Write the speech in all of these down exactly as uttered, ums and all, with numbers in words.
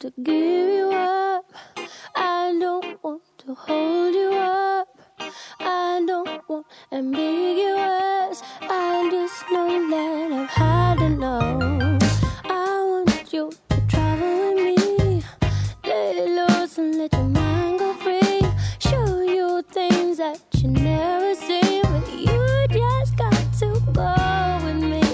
to give you up. I don't want to hold you up. I don't want ambiguous. I just know that I've had enough. I want you to travel with me. Let it loose and let your mind go free. Show you things that you never seen, but you just got to go with me.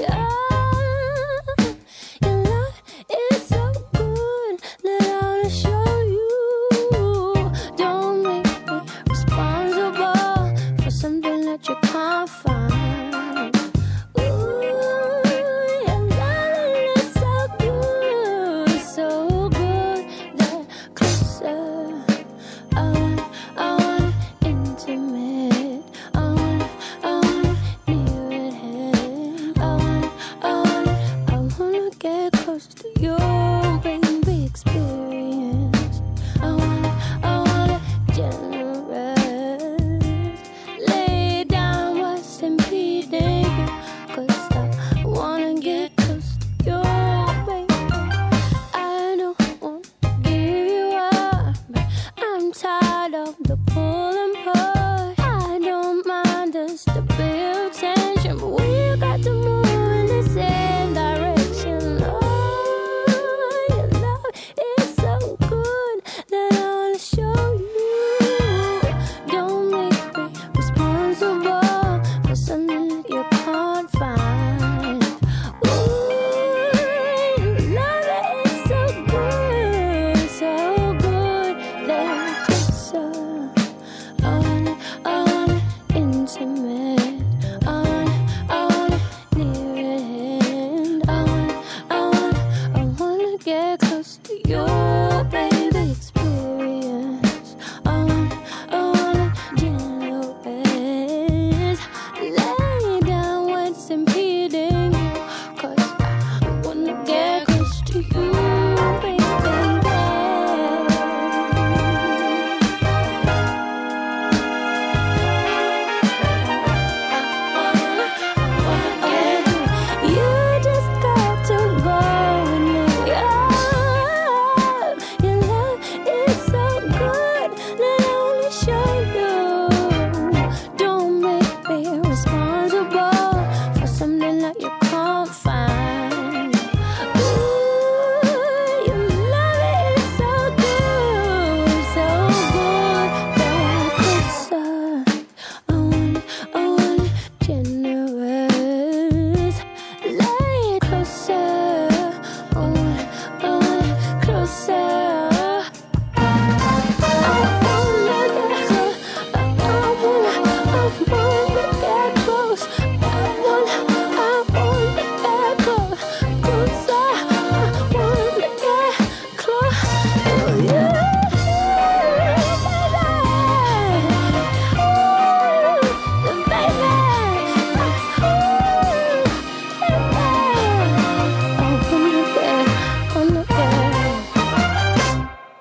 Oh, your love is so good that I wanna show you. Don't make me responsible for something that you can't find. Ooh, your love is so good, so good that closer. I want, I want intimate. I want, I want near at hand. I want, I want, I wanna get close to you, baby, experience. I want, I want a generous. Lay down what's impeding you, 'cause I wanna get close to you, baby. I don't want to give you up, but I'm tired of the pull and push. I don't mind us to build tension, but we got to move in the same direction. Oh, your love is so good that I wanna show you. Don't make me responsible for something that you can't find. Ooh, your love is so good, so good that closer. I want it, I want it intimate. I want it, I want it near at hand. I want it, I want it, I wanna get close to you, baby, experience. I want it, I want it generous. Lay down what's impeding you, 'cause I wanna get close to you, baby. You just got to go with me. Oh, your love is so good that I wanna show you. Don't make me responsible for something that you can't find. Ooh, your love is so good, so good that closer. I want, I want generous. Lay closer. I want, I want closer. I wanna get close. I wanna, I